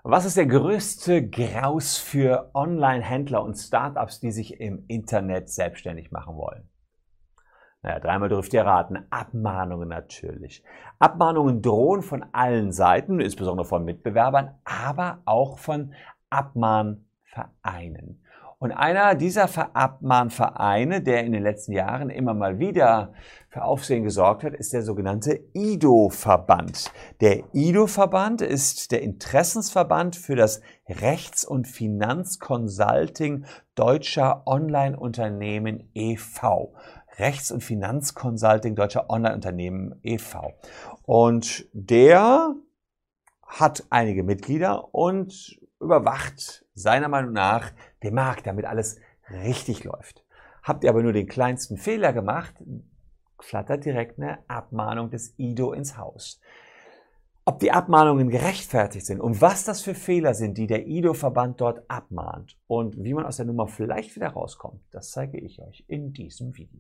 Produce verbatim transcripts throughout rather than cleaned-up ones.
Was ist der größte Graus für Online-Händler und Startups, die sich im Internet selbstständig machen wollen? Naja, dreimal dürft ihr raten. Abmahnungen natürlich. Abmahnungen drohen von allen Seiten, insbesondere von Mitbewerbern, aber auch von Abmahnvereinen. Und einer dieser Abmahnvereine, der in den letzten Jahren immer mal wieder für Aufsehen gesorgt hat, ist der sogenannte I D O-Verband. Der I D O-Verband ist der Interessensverband für das Rechts- und Finanzconsulting deutscher Online-Unternehmen e V Rechts- und Finanzconsulting deutscher Online-Unternehmen e V Und der hat einige Mitglieder und überwacht seiner Meinung nach den Markt, damit alles richtig läuft. Habt ihr aber nur den kleinsten Fehler gemacht, flattert direkt eine Abmahnung des I D O ins Haus. Ob die Abmahnungen gerechtfertigt sind und was das für Fehler sind, die der I D O-Verband dort abmahnt und wie man aus der Nummer vielleicht wieder rauskommt, das zeige ich euch in diesem Video.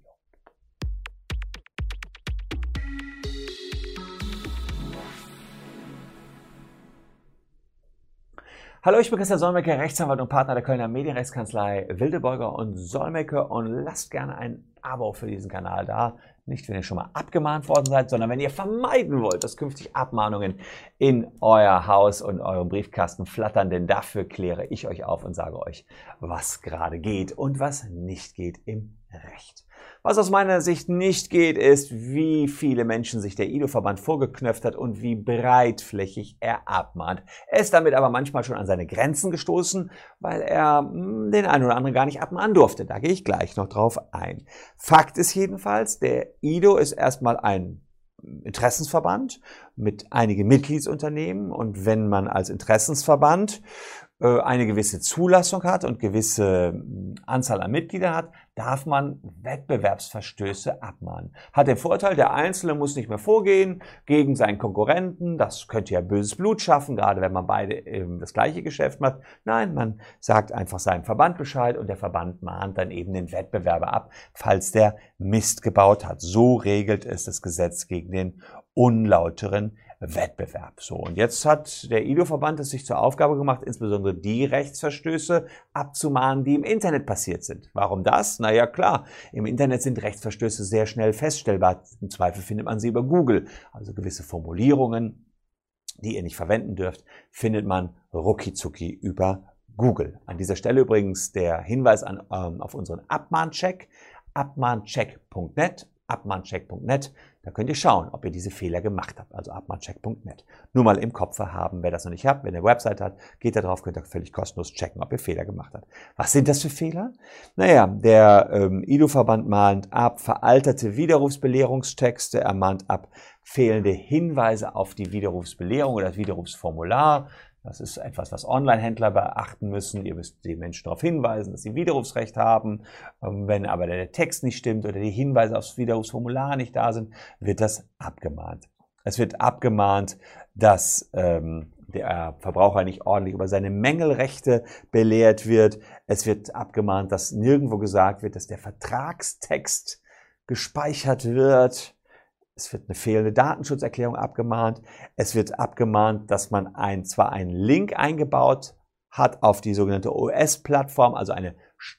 Hallo, ich bin Christian Solmecke, Rechtsanwalt und Partner der Kölner Medienrechtskanzlei Wildeborger und Solmecke, und lasst gerne ein Abo für diesen Kanal da. Nicht, wenn ihr schon mal abgemahnt worden seid, sondern wenn ihr vermeiden wollt, dass künftig Abmahnungen in euer Haus und eurem Briefkasten flattern, denn dafür kläre ich euch auf und sage euch, was gerade geht und was nicht geht im Recht. Was aus meiner Sicht nicht geht, ist, wie viele Menschen sich der I D O-Verband vorgeknöpft hat und wie breitflächig er abmahnt. Er ist damit aber manchmal schon an seine Grenzen gestoßen, weil er mh, den einen oder anderen gar nicht abmahnen durfte. Da gehe ich gleich noch drauf ein. Fakt ist jedenfalls, der I D O ist erstmal ein Interessensverband mit einigen Mitgliedsunternehmen, und wenn man als Interessensverband äh, eine gewisse Zulassung hat und gewisse äh, Anzahl an Mitgliedern hat, darf man Wettbewerbsverstöße abmahnen. Hat den Vorteil, der Einzelne muss nicht mehr vorgehen gegen seinen Konkurrenten. Das könnte ja böses Blut schaffen, gerade wenn man beide ähm, das gleiche Geschäft macht. Nein, man sagt einfach seinem Verband Bescheid und der Verband mahnt dann eben den Wettbewerber ab, falls der Mist gebaut hat. So regelt es das Gesetz gegen den unlauteren Wettbewerb. So, und jetzt hat der I D O-Verband es sich zur Aufgabe gemacht, insbesondere die Rechtsverstöße abzumahnen, die im Internet passiert sind. Warum das? Na ja, klar, im Internet sind Rechtsverstöße sehr schnell feststellbar. Im Zweifel findet man sie über Google. Also gewisse Formulierungen, die ihr nicht verwenden dürft, findet man rucki-zucki über Google. An dieser Stelle übrigens der Hinweis an, ähm, auf unseren Abmahncheck, abmahncheck punkt net. abmahncheck punkt net, da könnt ihr schauen, ob ihr diese Fehler gemacht habt, also abmahncheck punkt net. Nur mal im Kopf haben, wer das noch nicht hat, wenn ihr eine Website habt, geht da drauf, könnt ihr völlig kostenlos checken, ob ihr Fehler gemacht habt. Was sind das für Fehler? Naja, der ähm, I D O-Verband mahnt ab veralterte Widerrufsbelehrungstexte, er mahnt ab fehlende Hinweise auf die Widerrufsbelehrung oder das Widerrufsformular. Das ist etwas, was Online-Händler beachten müssen. Ihr müsst die Menschen darauf hinweisen, dass sie Widerrufsrecht haben. Wenn aber der Text nicht stimmt oder die Hinweise aufs Widerrufsformular nicht da sind, wird das abgemahnt. Es wird abgemahnt, dass ähm, der Verbraucher nicht ordentlich über seine Mängelrechte belehrt wird. Es wird abgemahnt, dass nirgendwo gesagt wird, dass der Vertragstext gespeichert wird. Es wird eine fehlende Datenschutzerklärung abgemahnt. Es wird abgemahnt, dass man ein, zwar einen Link eingebaut hat auf die sogenannte O S-Plattform, also eine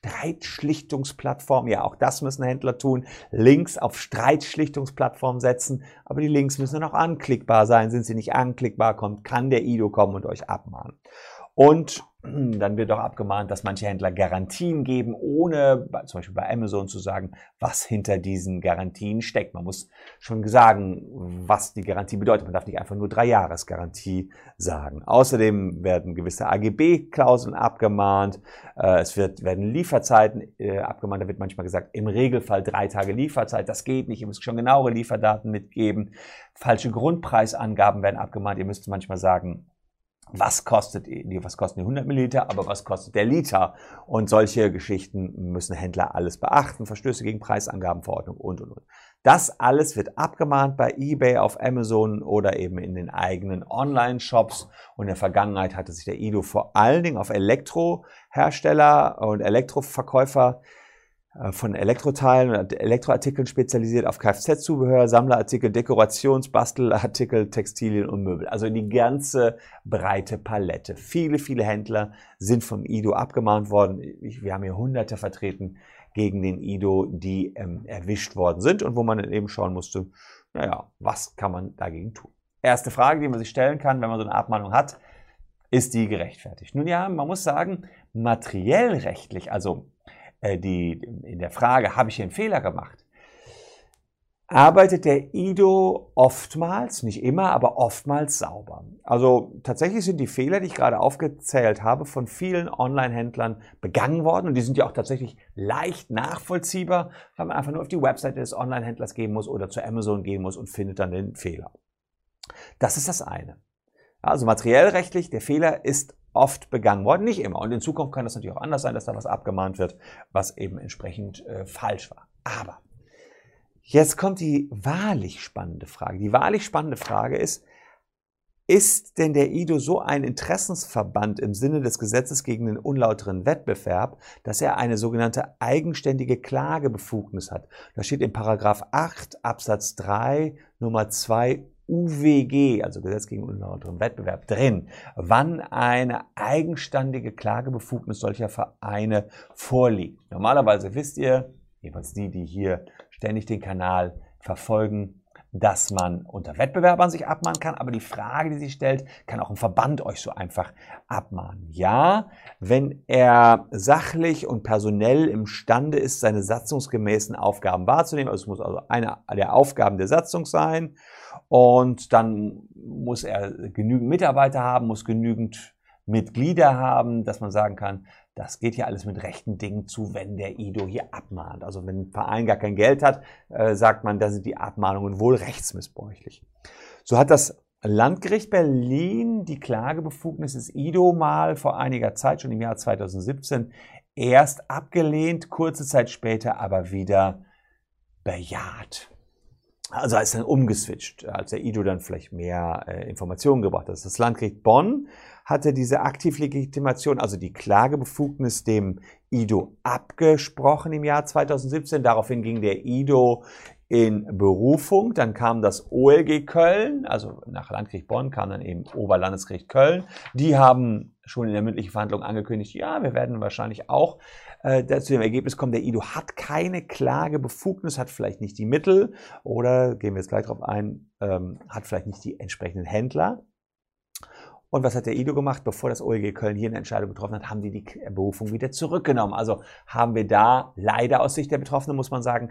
Streitschlichtungsplattform. Ja, auch das müssen Händler tun. Links auf Streitschlichtungsplattform setzen, aber die Links müssen dann auch anklickbar sein. Sind sie nicht anklickbar, kommt, kann der I D O kommen und euch abmahnen. Und dann wird auch abgemahnt, dass manche Händler Garantien geben, ohne zum Beispiel bei Amazon zu sagen, was hinter diesen Garantien steckt. Man muss schon sagen, was die Garantie bedeutet. Man darf nicht einfach nur Drei-Jahres-Garantie sagen. Außerdem werden gewisse A G B-Klauseln abgemahnt. Es wird, werden Lieferzeiten abgemahnt. Da wird manchmal gesagt, im Regelfall drei Tage Lieferzeit. Das geht nicht. Ihr müsst schon genauere Lieferdaten mitgeben. Falsche Grundpreisangaben werden abgemahnt. Ihr müsst manchmal sagen, was kostet, was kosten die hundert Milliliter, aber was kostet der Liter? Und solche Geschichten müssen Händler alles beachten. Verstöße gegen Preisangabenverordnung und, und, und. Das alles wird abgemahnt bei eBay, auf Amazon oder eben in den eigenen Online-Shops. Und in der Vergangenheit hatte sich der I D O vor allen Dingen auf Elektrohersteller und Elektroverkäufer von Elektroteilen und Elektroartikeln spezialisiert auf Kfz-Zubehör, Sammlerartikel, Dekorations-, Bastelartikel, Textilien und Möbel. Also die ganze breite Palette. Viele, viele Händler sind vom I D O abgemahnt worden. Wir haben hier Hunderte vertreten gegen den I D O, die ähm, erwischt worden sind und wo man dann eben schauen musste, naja, was kann man dagegen tun? Erste Frage, die man sich stellen kann, wenn man so eine Abmahnung hat, ist die gerechtfertigt? Nun ja, man muss sagen, materiell rechtlich, also Die, in der Frage, habe ich hier einen Fehler gemacht, arbeitet der I D O oftmals, nicht immer, aber oftmals sauber. Also tatsächlich sind die Fehler, die ich gerade aufgezählt habe, von vielen Online-Händlern begangen worden und die sind ja auch tatsächlich leicht nachvollziehbar, weil man einfach nur auf die Webseite des Online-Händlers gehen muss oder zu Amazon gehen muss und findet dann den Fehler. Das ist das eine. Also materiell rechtlich, der Fehler ist oft begangen worden, nicht immer. Und in Zukunft kann das natürlich auch anders sein, dass da was abgemahnt wird, was eben entsprechend äh, falsch war. Aber jetzt kommt die wahrlich spannende Frage. Die wahrlich spannende Frage ist, ist denn der I D O so ein Interessensverband im Sinne des Gesetzes gegen den unlauteren Wettbewerb, dass er eine sogenannte eigenständige Klagebefugnis hat? Das steht in Paragraph acht Absatz drei Nummer zwei U W G, also Gesetz gegen unlauteren Wettbewerb, drin, wann eine eigenständige Klagebefugnis solcher Vereine vorliegt. Normalerweise wisst ihr, jedenfalls die, die hier ständig den Kanal verfolgen, dass man unter Wettbewerbern sich abmahnen kann, aber die Frage, die sich stellt, kann auch ein Verband euch so einfach abmahnen. Ja, wenn er sachlich und personell imstande ist, seine satzungsgemäßen Aufgaben wahrzunehmen, also es muss also eine der Aufgaben der Satzung sein, und dann muss er genügend Mitarbeiter haben, muss genügend Mitglieder haben, dass man sagen kann, das geht hier alles mit rechten Dingen zu, wenn der I D O hier abmahnt. Also wenn ein Verein gar kein Geld hat, äh, sagt man, da sind die Abmahnungen wohl rechtsmissbräuchlich. So hat das Landgericht Berlin die Klagebefugnis des I D O mal vor einiger Zeit, schon im Jahr zweitausendsiebzehn, erst abgelehnt, kurze Zeit später aber wieder bejaht. Also ist dann umgeswitcht, als der I D O dann vielleicht mehr äh, Informationen gebracht hat. Das Landgericht Bonn hatte diese Aktivlegitimation, also die Klagebefugnis, dem I D O abgesprochen im Jahr zweitausendsiebzehn. Daraufhin ging der I D O in Berufung. Dann kam das O L G Köln, also nach Landgericht Bonn kam dann eben Oberlandesgericht Köln. Die haben schon in der mündlichen Verhandlung angekündigt, ja, wir werden wahrscheinlich auch äh, zu dem Ergebnis kommen, der I D O hat keine Klagebefugnis, hat vielleicht nicht die Mittel oder, gehen wir jetzt gleich drauf ein, ähm, hat vielleicht nicht die entsprechenden Händler. Und was hat der I D O gemacht? Bevor das O L G Köln hier eine Entscheidung getroffen hat, haben die die Berufung wieder zurückgenommen. Also haben wir da leider aus Sicht der Betroffenen, muss man sagen,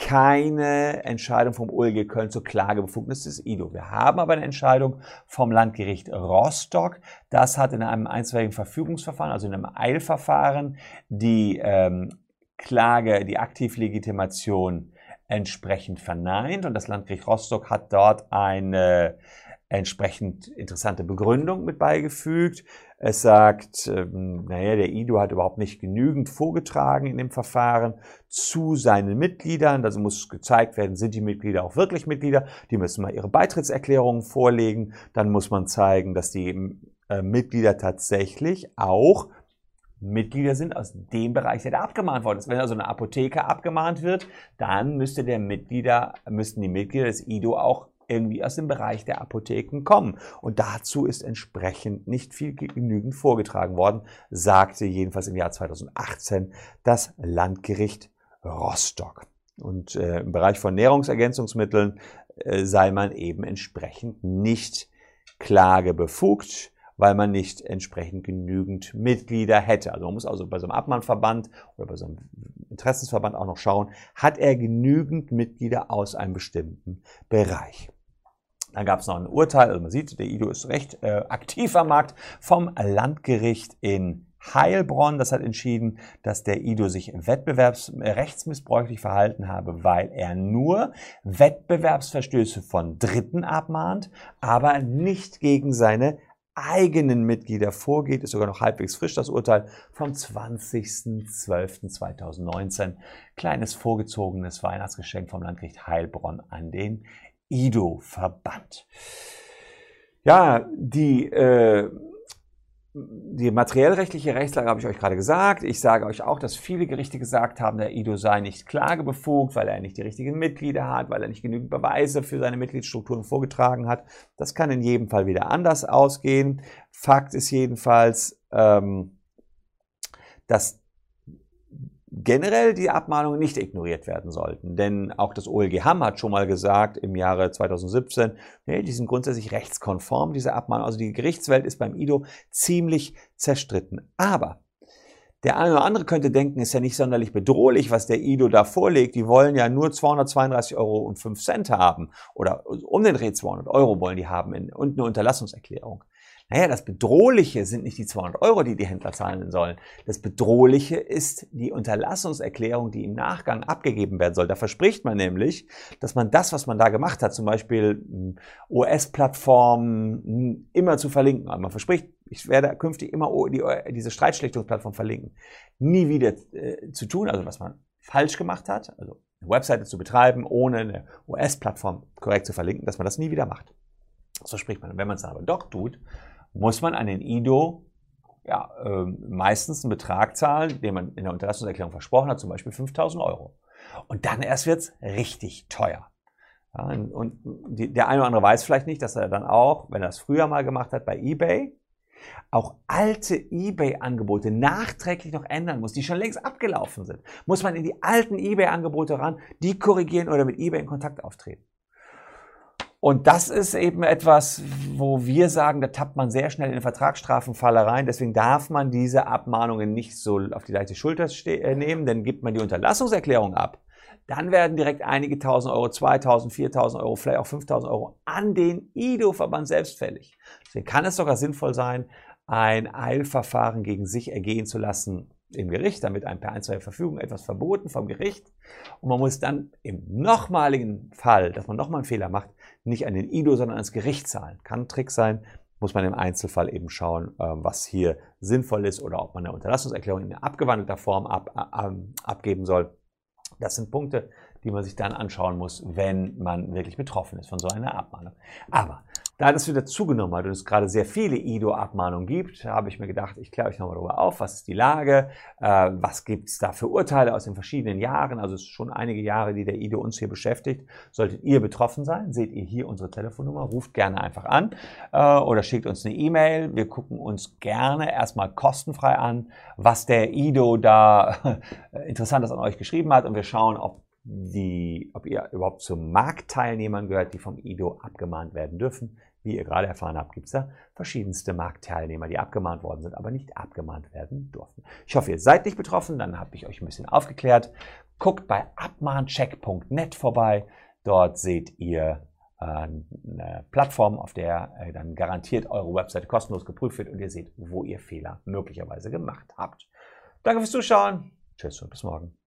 keine Entscheidung vom O L G Köln zur Klagebefugnis des I D O. Wir haben aber eine Entscheidung vom Landgericht Rostock. Das hat in einem einstweiligen Verfügungsverfahren, also in einem Eilverfahren, die ähm, Klage, die Aktivlegitimation entsprechend verneint. Und das Landgericht Rostock hat dort eine entsprechend interessante Begründung mit beigefügt. Es sagt, ähm, naja, der I D O hat überhaupt nicht genügend vorgetragen in dem Verfahren zu seinen Mitgliedern. Also muss gezeigt werden, sind die Mitglieder auch wirklich Mitglieder. Die müssen mal ihre Beitrittserklärungen vorlegen. Dann muss man zeigen, dass die äh, Mitglieder tatsächlich auch Mitglieder sind aus dem Bereich, der da abgemahnt worden ist. Wenn also eine Apotheke abgemahnt wird, dann müsste der Mitglieder, müssten die Mitglieder des I D O auch irgendwie aus dem Bereich der Apotheken kommen. Und dazu ist entsprechend nicht viel genügend vorgetragen worden, sagte jedenfalls im Jahr zweitausendachtzehn das Landgericht Rostock. Und äh, im Bereich von Nahrungsergänzungsmitteln äh, sei man eben entsprechend nicht klagebefugt, weil man nicht entsprechend genügend Mitglieder hätte. Also man muss also bei so einem Abmahnverband oder bei so einem Interessensverband auch noch schauen, hat er genügend Mitglieder aus einem bestimmten Bereich. Dann gab es noch ein Urteil, also man sieht, der I D O ist recht äh, aktiv am Markt, vom Landgericht in Heilbronn. Das hat entschieden, dass der I D O sich wettbewerbsrechtsmissbräuchlich verhalten habe, weil er nur Wettbewerbsverstöße von Dritten abmahnt, aber nicht gegen seine eigenen Mitglieder vorgeht. Ist sogar noch halbwegs frisch, das Urteil vom zwanzigsten zwölften zweitausendneunzehn. Kleines vorgezogenes Weihnachtsgeschenk vom Landgericht Heilbronn an den I D O-Verband. Ja, die äh, die materiellrechtliche Rechtslage habe ich euch gerade gesagt. Ich sage euch auch, dass viele Gerichte gesagt haben, der Ido sei nicht klagebefugt, weil er nicht die richtigen Mitglieder hat, weil er nicht genügend Beweise für seine Mitgliedsstrukturen vorgetragen hat. Das kann in jedem Fall wieder anders ausgehen. Fakt ist jedenfalls, ähm, dass generell die Abmahnungen nicht ignoriert werden sollten, denn auch das O L G Hamm hat schon mal gesagt im Jahre zweitausendsiebzehn, nee, die sind grundsätzlich rechtskonform, diese Abmahnungen. Also die Gerichtswelt ist beim Ido ziemlich zerstritten. Aber der eine oder andere könnte denken, ist ja nicht sonderlich bedrohlich, was der Ido da vorlegt. Die wollen ja nur zweihundertzweiunddreißig Euro und fünf Cent haben oder um den Dreh zweihundert Euro wollen die haben in, und eine Unterlassungserklärung. Naja, das Bedrohliche sind nicht die zweihundert Euro, die die Händler zahlen sollen. Das Bedrohliche ist die Unterlassungserklärung, die im Nachgang abgegeben werden soll. Da verspricht man nämlich, dass man das, was man da gemacht hat, zum Beispiel O S-Plattformen, immer zu verlinken. Also man verspricht, ich werde künftig immer die, diese Streitschlichtungsplattform verlinken. Nie wieder äh, zu tun, also was man falsch gemacht hat, also eine Webseite zu betreiben, ohne eine O S-Plattform korrekt zu verlinken, dass man das nie wieder macht. Das verspricht man. Und wenn man es aber doch tut, muss man an den Ido ja, äh, meistens einen Betrag zahlen, den man in der Unterlassungserklärung versprochen hat, zum Beispiel fünftausend Euro. Und dann erst wird es richtig teuer. Ja, und die, der eine oder andere weiß vielleicht nicht, dass er dann auch, wenn er das früher mal gemacht hat bei eBay, auch alte eBay-Angebote nachträglich noch ändern muss, die schon längst abgelaufen sind. Muss man in die alten eBay-Angebote ran, die korrigieren oder mit eBay in Kontakt auftreten. Und das ist eben etwas, wo wir sagen, da tappt man sehr schnell in eine Vertragsstrafenfalle rein. Deswegen darf man diese Abmahnungen nicht so auf die leichte Schulter nehmen, denn gibt man die Unterlassungserklärung ab, dann werden direkt einige tausend Euro, zweitausend, viertausend Euro, vielleicht auch fünftausend Euro an den Ido-Verband selbst fällig. Deswegen kann es sogar sinnvoll sein, ein Eilverfahren gegen sich ergehen zu lassen im Gericht, damit ein per einstweilige Verfügung etwas verboten vom Gericht. Und man muss dann im nochmaligen Fall, dass man nochmal einen Fehler macht, nicht an den Ido, sondern ans Gericht zahlen. Kann ein Trick sein, muss man im Einzelfall eben schauen, was hier sinnvoll ist oder ob man eine Unterlassungserklärung in abgewandelter Form ab, ab, abgeben soll. Das sind Punkte, die man sich dann anschauen muss, wenn man wirklich betroffen ist von so einer Abmahnung. Aber da das wieder zugenommen hat und es gerade sehr viele Ido-Abmahnungen gibt, habe ich mir gedacht, ich kläre euch nochmal darüber auf, was ist die Lage, äh, was gibt es da für Urteile aus den verschiedenen Jahren, also es ist schon einige Jahre, die der Ido uns hier beschäftigt. Solltet ihr betroffen sein, seht ihr hier unsere Telefonnummer, ruft gerne einfach an äh, oder schickt uns eine E-Mail. Wir gucken uns gerne erstmal kostenfrei an, was der Ido da Interessantes an euch geschrieben hat und wir schauen, ob Die, ob ihr überhaupt zu Marktteilnehmern gehört, die vom Ido abgemahnt werden dürfen. Wie ihr gerade erfahren habt, gibt es da verschiedenste Marktteilnehmer, die abgemahnt worden sind, aber nicht abgemahnt werden durften. Ich hoffe, ihr seid nicht betroffen, dann habe ich euch ein bisschen aufgeklärt. Guckt bei abmahncheck punkt net vorbei. Dort seht ihr äh, eine Plattform, auf der äh, dann garantiert eure Webseite kostenlos geprüft wird und ihr seht, wo ihr Fehler möglicherweise gemacht habt. Danke fürs Zuschauen. Tschüss und bis morgen.